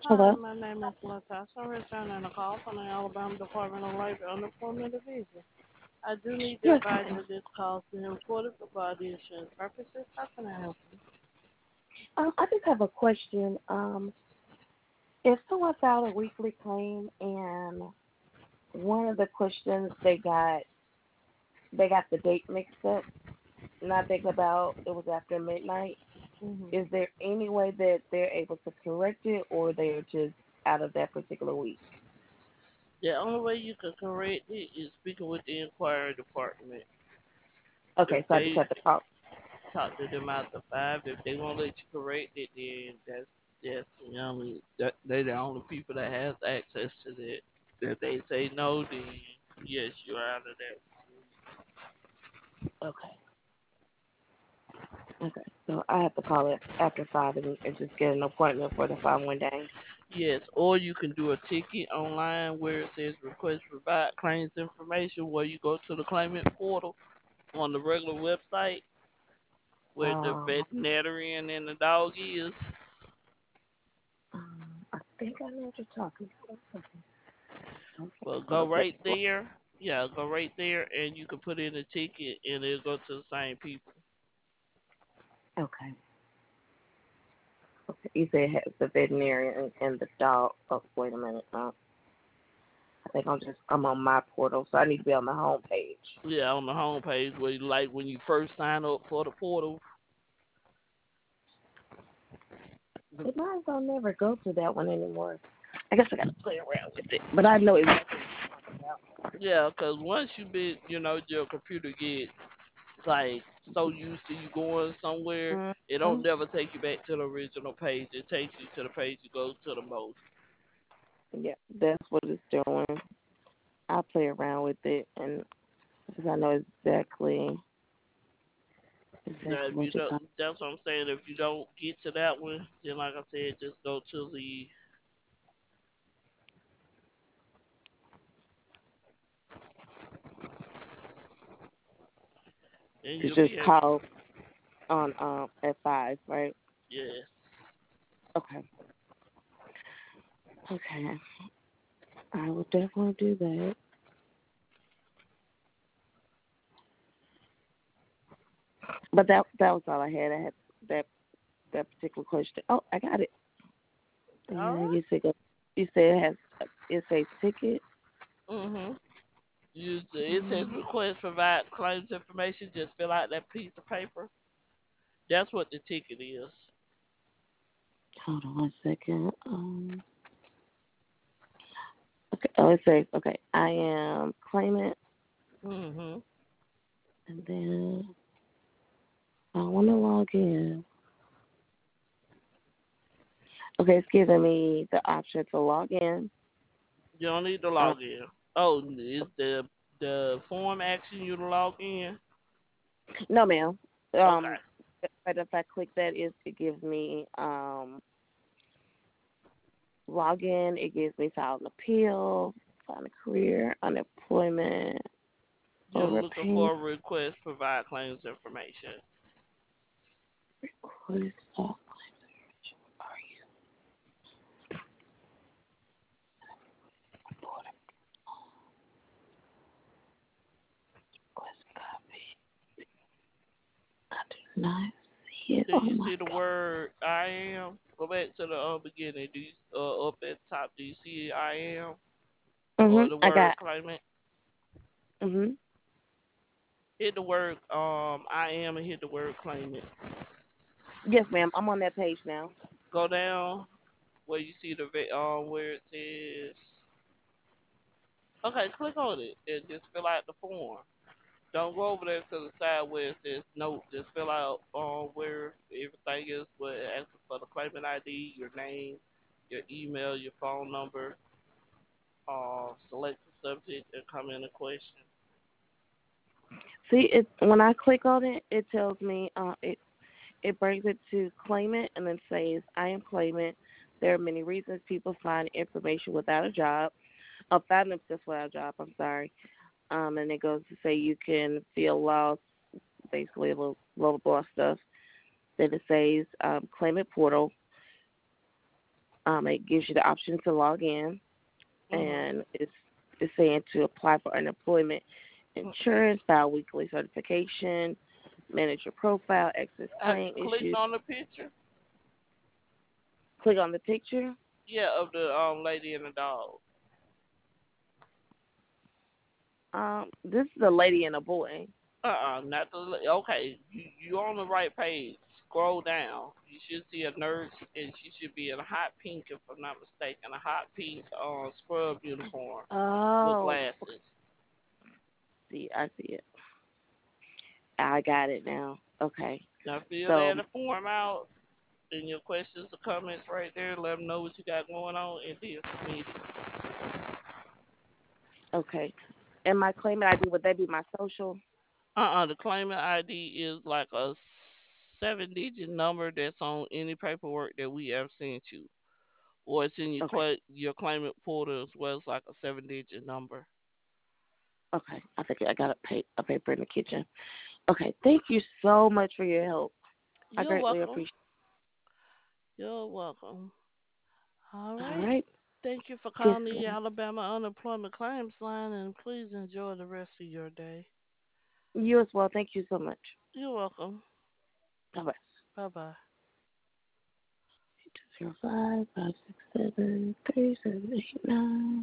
Hello? Hi, my name is Latasha. I'm returning a call from the Alabama Department of Labor Unemployment Division. I do need to Yes, advise ma'am. that this call is being recorded for quality insurance purposes. How can I help you? I just have a question. If someone filed a weekly claim and one of the questions they got the date mixed up, and I think about it was after midnight, hmm is there any way that they're able to correct it or they're just out of that particular week? The only way you can correct it is speaking with the inquiry department. If Okay, so I just they have to call. talk to them after 5, if they won't let you correct it, then that's the only that they're the only people that has access to that. If they say no, then yes, you're out of that. Okay. Okay. So I have to call it after 5 and just get an appointment for the following day. Yes, or you can do a ticket online where it says request provide claims information where you go to the claimant portal on the regular website where the Um, veterinarian and the dog is. I think I know what you're talking about. Okay, Well, hold go on. Just right there. Yeah, go right there and you can put in a ticket and it'll go to the same people. okay. Okay. You said it has the veterinarian and the dog. Oh, wait a minute. I think I'm on my portal, so I need to be on the home page. Yeah, on the home page where you like when you first sign up for the portal. It might as well never go to that one anymore. I guess I gotta play around with it, but I know exactly what I'm talking about. Yeah, because once you been, your computer get like so used to you going somewhere, it don't Mhm. never take you back to the original page. It takes you to the page you go to the most. Yeah, that's what it's doing. I play around with it, and because I know Now, exactly if you what you're don't, talking. that's what I'm saying. If you don't get to that one, then like I said, just go to the. Then To you'll just be able. call on at 5, right? Yes. Okay. Okay. I will definitely do that. But that was all I had. I had that that particular question. Oh, I got it. All Yeah, right. you said it says ticket. Mhm. It says Um, request provide claims information. Just fill out that piece of paper. That's what the ticket is. Hold on 1 second. Okay. Oh, it says okay. I am claimant, Mhm. and then I want to log in. Okay, it's giving me the option to log in. You don't need to Uh, log in. Oh, is the form asking you to log in? no, ma'am. Okay. Um, but if I click that, it gives me log in. It gives me file an appeal, find a career, unemployment, You're looking overpayment, for a request provide claims information. request. Are you reporting? Request copy. I do not see it Do you on my see the word I am? Go back to the beginning. Do you up at the top? Do you see I am or the I word got. claimant? Mhm. Hit the word I am and hit the word claimant. Yes, ma'am. I'm on that page now. Go down where you see the where it says. Okay, click on it and just fill out the form. Don't go over there to the side where it says note. Just fill out where everything is. Where it asks for the claimant ID, your name, your email, your phone number. Select the subject and come in a question. See, it when I click on it, it tells me it brings it to claimant and then says I am claimant. There are many reasons people find information without a job. Find themselves without a job. I'm sorry. And it goes to say you can feel lost, basically a little blah, blah, blah, stuff. Then it says claimant portal. It gives you the option to log in, Mhm. and it's saying to apply for unemployment insurance, file weekly certification, manage your profile, access Have you claim clicked issues. on the picture? Click on the picture. Yeah, of the lady and the dog. This is a lady and a boy. Not the. Okay, you on the right page. Scroll down. You should see a nurse, and she should be in a hot pink, if I'm not mistaken, a hot pink scrub uniform with Oh, glasses. see, I see it. I got it now. Okay, Now fill so that form out, and your questions or comments right there. Let them know what you got going on, and then submit it. okay, and my claimant ID, would that be my social? The claimant ID is like a 7-digit number that's on any paperwork that we ever sent you, or it's in your Okay, your claimant portal as well. It's like a 7-digit number. okay. I think I got a paper in the kitchen. Okay, thank you so much for your help. I You're greatly welcome. appreciate You're welcome. All it. All right. right. Thank you for Yes, calling the ma'am. Alabama Unemployment Claims Line, and please enjoy the rest of your day. You as well. Thank you so much. You're welcome. Bye bye. Bye bye. 205 567 3789.